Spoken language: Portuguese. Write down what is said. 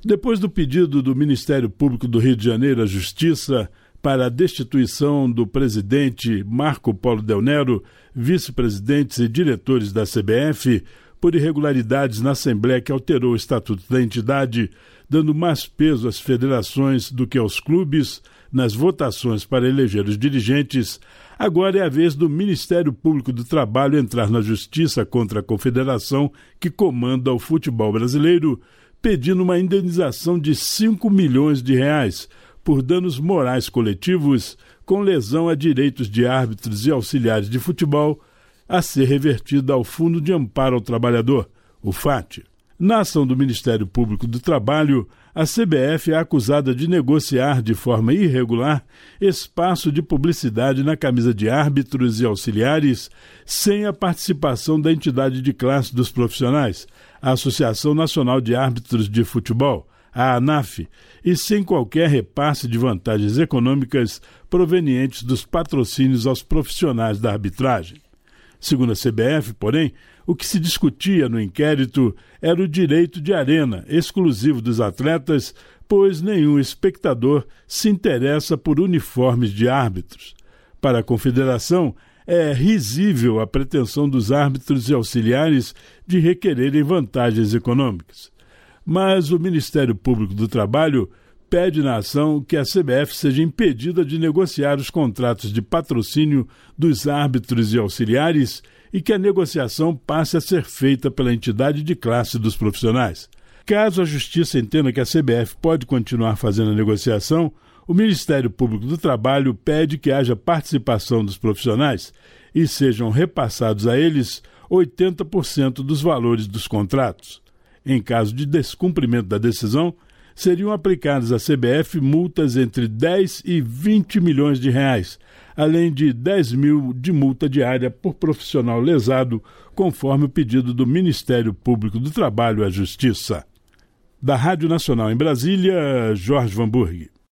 Depois do pedido do Ministério Público do Rio de Janeiro à Justiça para a destituição do presidente Marco Polo Del Nero, vice-presidentes e diretores da CBF, por irregularidades na Assembleia que alterou o Estatuto da entidade, dando mais peso às federações do que aos clubes nas votações para eleger os dirigentes, agora é a vez do Ministério Público do Trabalho entrar na justiça contra a confederação que comanda o futebol brasileiro, pedindo uma indenização de 5 milhões de reais por danos morais coletivos com lesão a direitos de árbitros e auxiliares de futebol a ser revertida ao Fundo de Amparo ao Trabalhador, o FAT. Na ação do Ministério Público do Trabalho, a CBF é acusada de negociar de forma irregular espaço de publicidade na camisa de árbitros e auxiliares sem a participação da entidade de classe dos profissionais, a Associação Nacional de Árbitros de Futebol, a ANAF, e sem qualquer repasse de vantagens econômicas provenientes dos patrocínios aos profissionais da arbitragem. Segundo a CBF, porém, o que se discutia no inquérito era o direito de arena, exclusivo dos atletas, pois nenhum espectador se interessa por uniformes de árbitros. Para a Confederação, é risível a pretensão dos árbitros e auxiliares de requererem vantagens econômicas. Mas o Ministério Público do Trabalho pede na ação que a CBF seja impedida de negociar os contratos de patrocínio dos árbitros e auxiliares e que a negociação passe a ser feita pela entidade de classe dos profissionais. Caso a Justiça entenda que a CBF pode continuar fazendo a negociação, o Ministério Público do Trabalho pede que haja participação dos profissionais e sejam repassados a eles 80% dos valores dos contratos. Em caso de descumprimento da decisão, seriam aplicadas à CBF multas entre 10 e 20 milhões de reais, além de 10 mil de multa diária por profissional lesado, conforme o pedido do Ministério Público do Trabalho à Justiça. Da Rádio Nacional em Brasília, Jorge Vanburg.